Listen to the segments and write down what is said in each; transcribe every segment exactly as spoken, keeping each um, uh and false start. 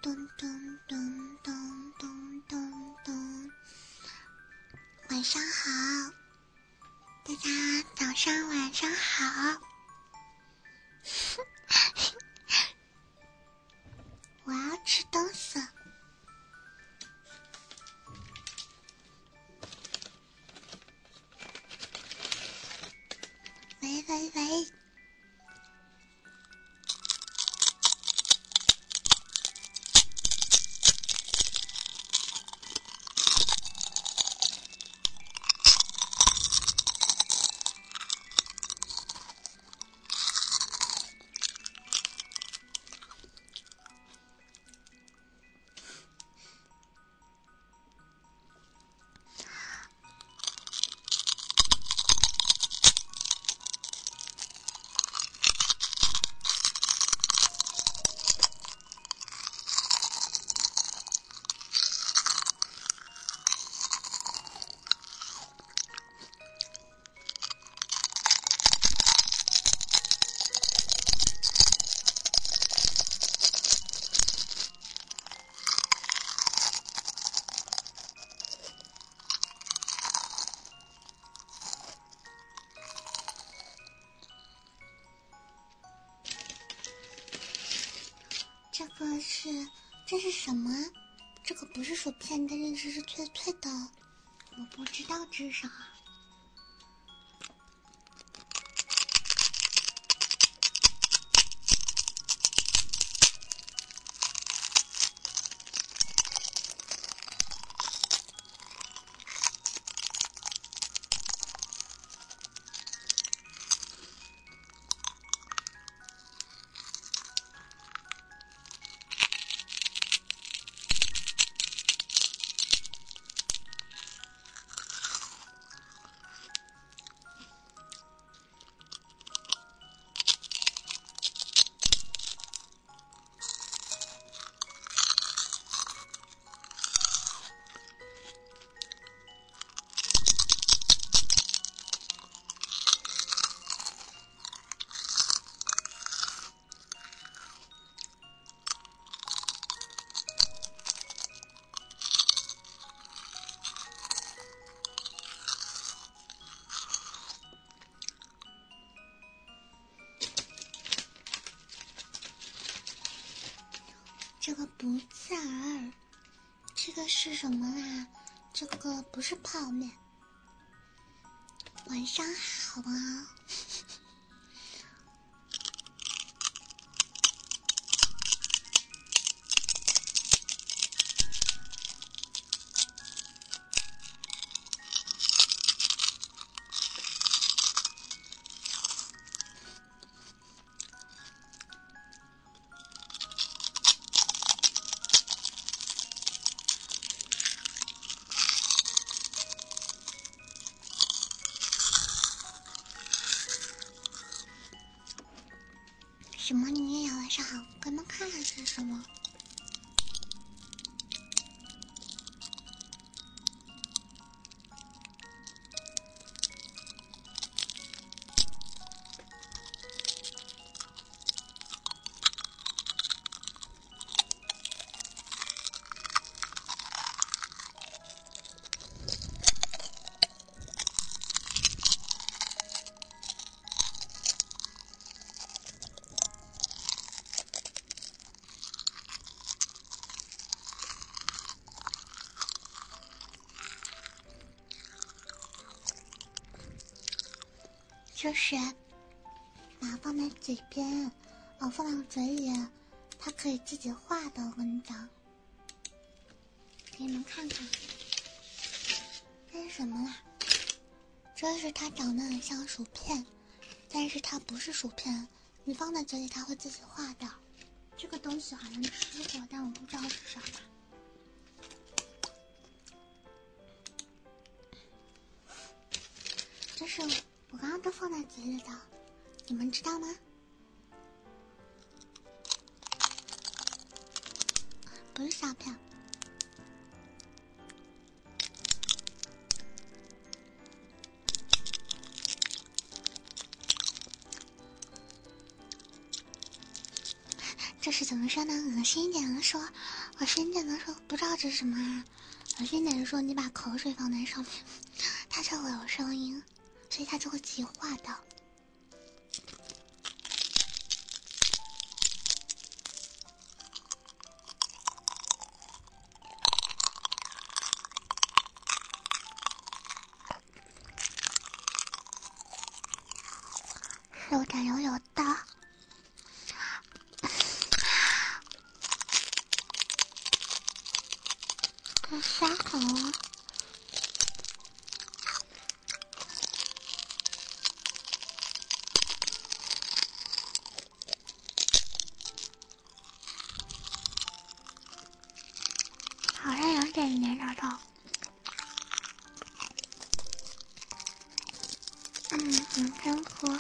咚咚咚咚咚咚咚，晚上好，大家早上晚上好。我要吃东西。喂喂喂。这个是，这是什么？这个不是薯片，但是是脆脆的，我不知道这是啥。这个不刺耳，这个是什么啦？这个不是泡面。晚上好啊。什么？你也要晚上好？给你们看看是什么？就是把它放在嘴边，哦，放到嘴里，它可以自己化的。我跟你讲，给你们看看，这是什么啦？这是它长得很像薯片，但是它不是薯片，你放在嘴里它会自己化掉。这个东西好像吃过，但我不知道是啥。这是我刚刚都放在嘴里的，你们知道吗？不是小片。这就是怎么说呢？恶心一点的说，恶心一点的说，不知道这是什么啊？恶心一点的说，你把口水放在上面，它就会有声音，所以它就会自己化的。有点有有的。这杀好了。好像有点黏着的。嗯嗯，真喝。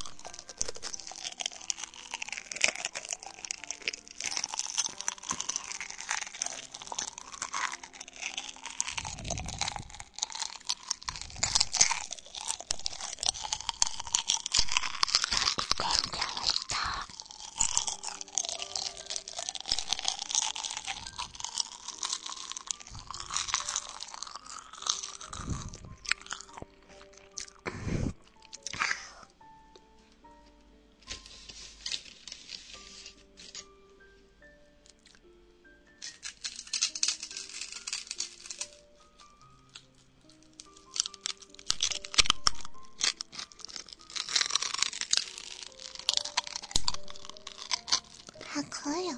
还可以。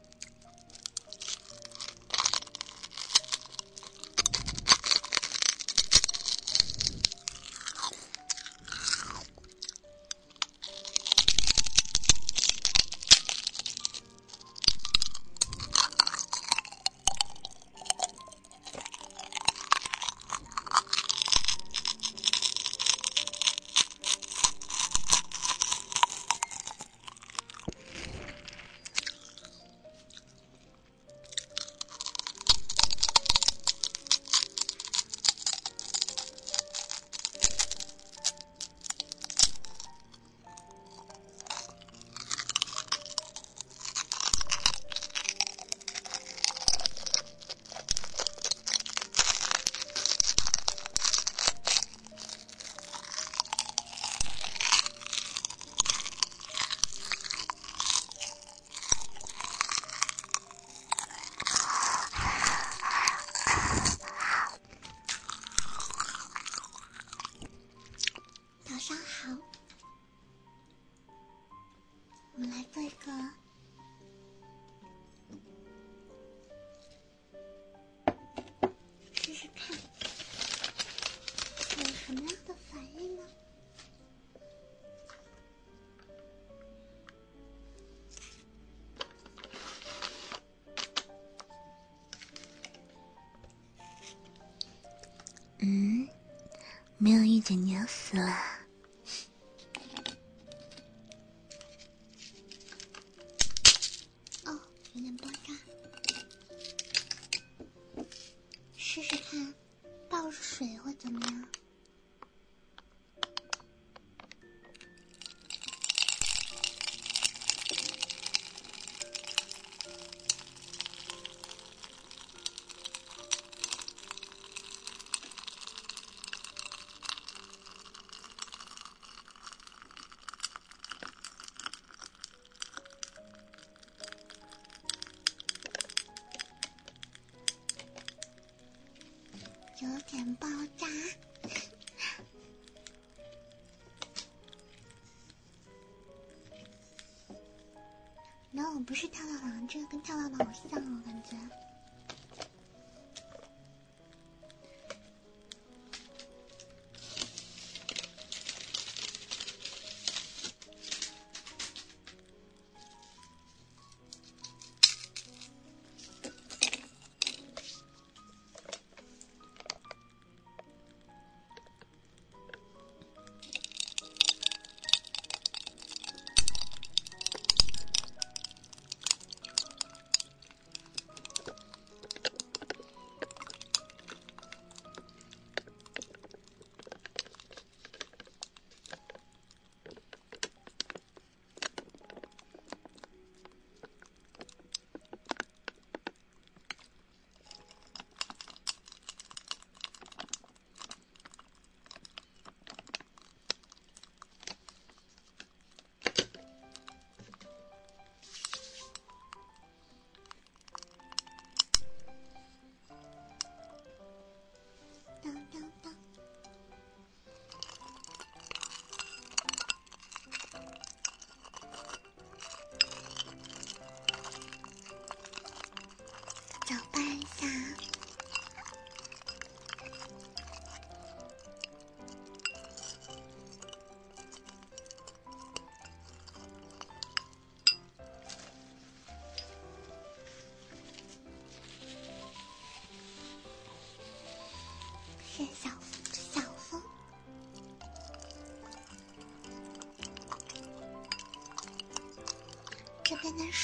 早上好，我们来做一个试试看，会有什么样的反应呢？嗯，没有一点黏死了。哦，有点爆炸。试试看，倒水会怎么样？有点爆炸。no， 不是跳跳糖，这个跟跳跳糖好像，我感觉。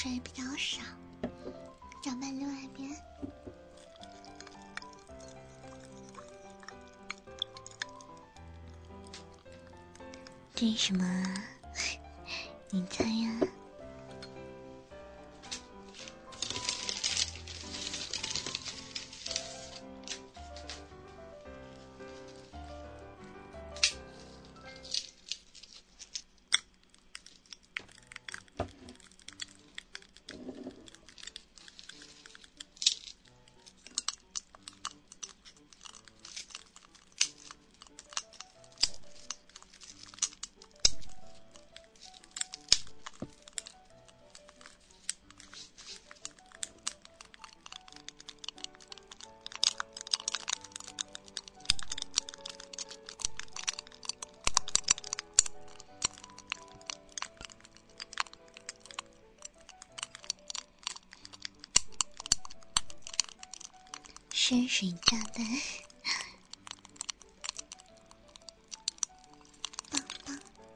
水比较少，搅拌另外一边。这是什么啊？你猜呀？深水炸弹，棒棒！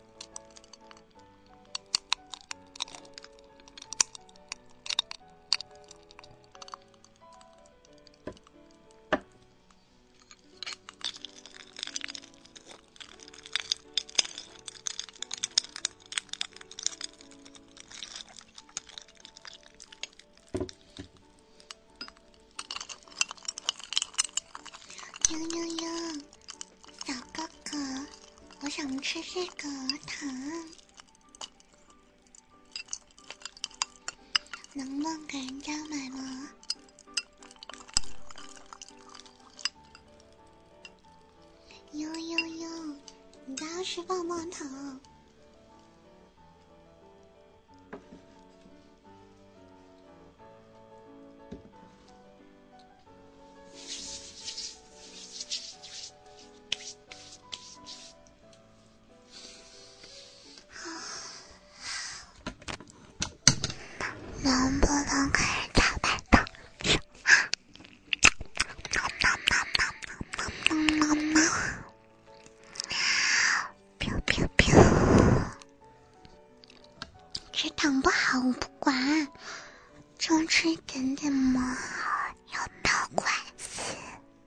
呦呦呦，小哥哥，我想吃这个糖，能不能给人家买吗？呦呦呦，你家是棒棒糖。能不能给人家买糖吃？飘飘飘！吃糖不好，我不管，就吃一点点嘛，有没有关系？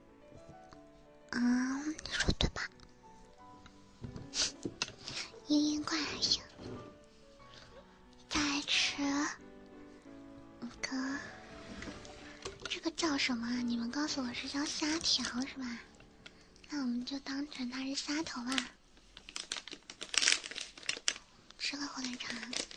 啊，你说对吧？嘤嘤怪呀，再吃。个这个叫什么啊？你们告诉我是叫虾条是吧？那我们就当成它是虾条吧。吃个火腿肠。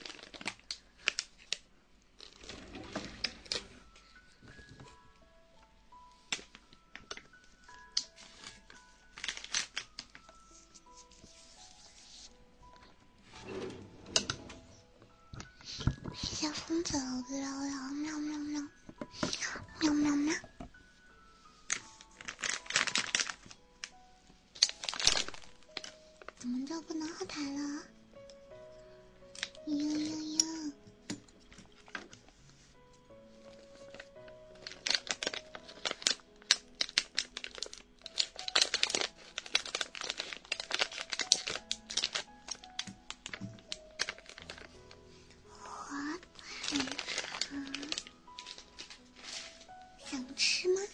谢谢疯子的聊聊喵喵喵喵喵喵。怎么就不能后台了？呦呦呦！火腿肠，想吃吗？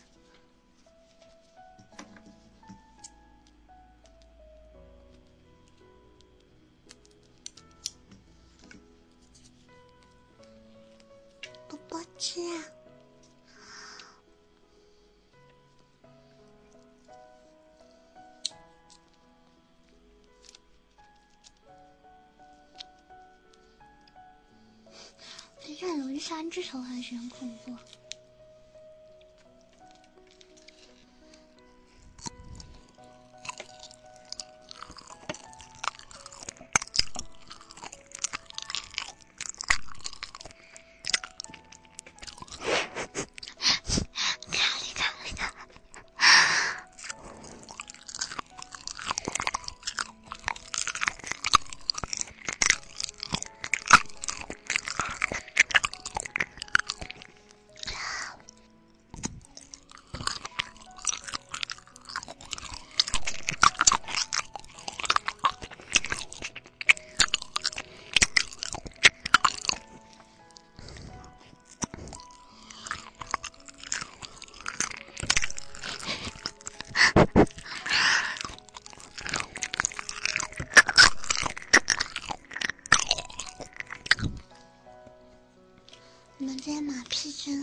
波波吃啊！其实很容易三只手还是很恐怖。 你们这些马屁精！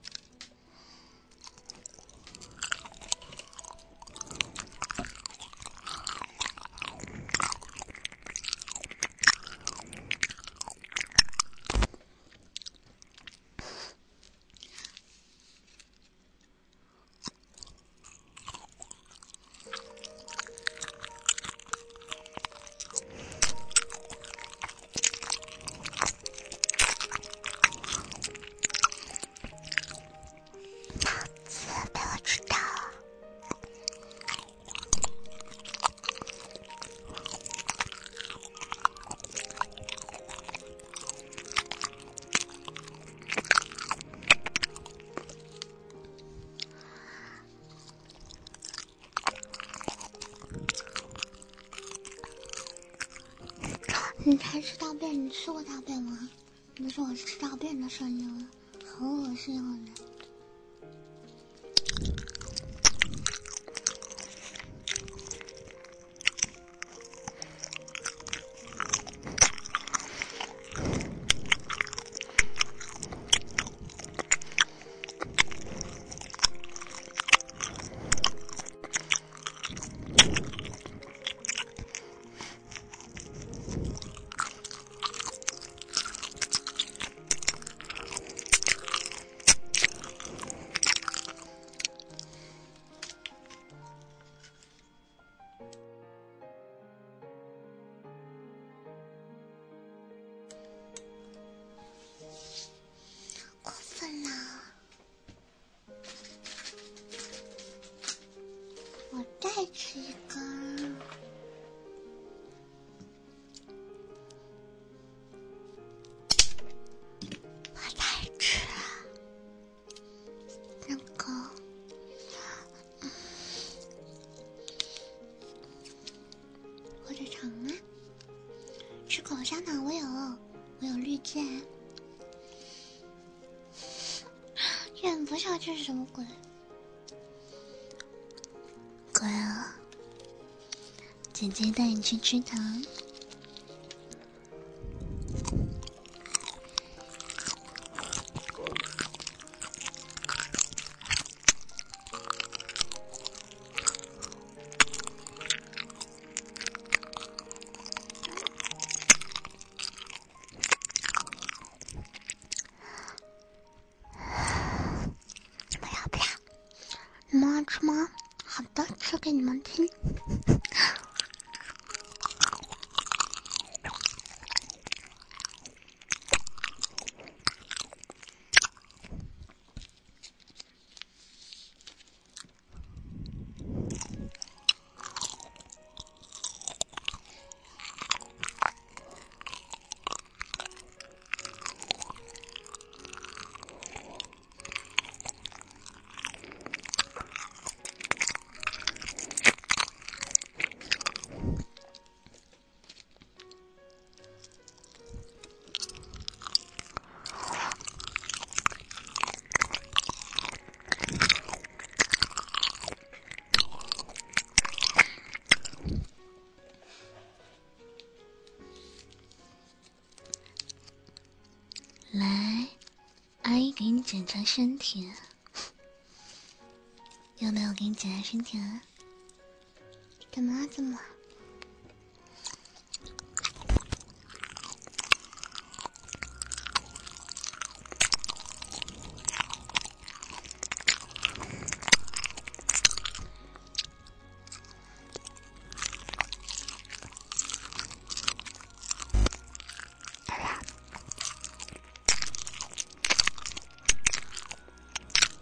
你才吃大便？你吃过大便吗？你说我是吃大便的声音了，好恶心啊你！过分了！我再吃一根。我再吃那个，嗯，火腿肠啊！吃口香糖我有，我有绿箭。忍不下去是什么鬼？乖啊，姐姐带你去吃糖。你们要吃吗？好的，吃给你们听。来，阿姨给你检查身体，要不要给你检查身体啊？怎么了？怎么了？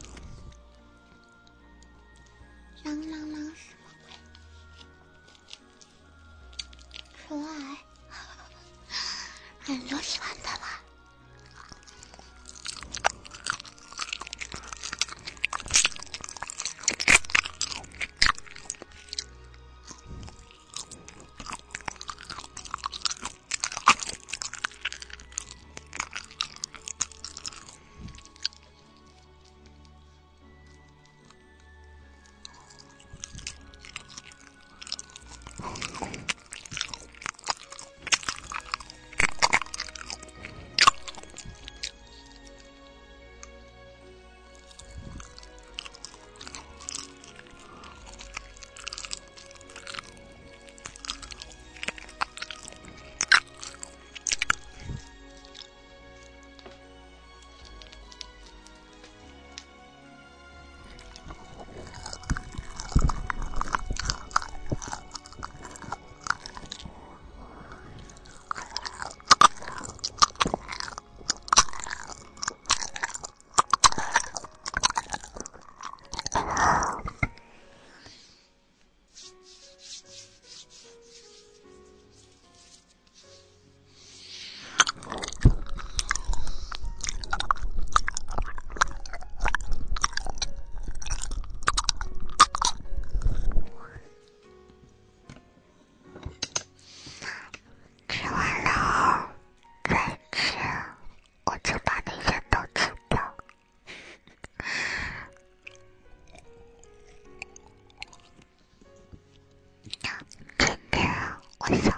啷啷啷什么鬼？ 吃完了再吃，我就把那些都吃掉。今天我想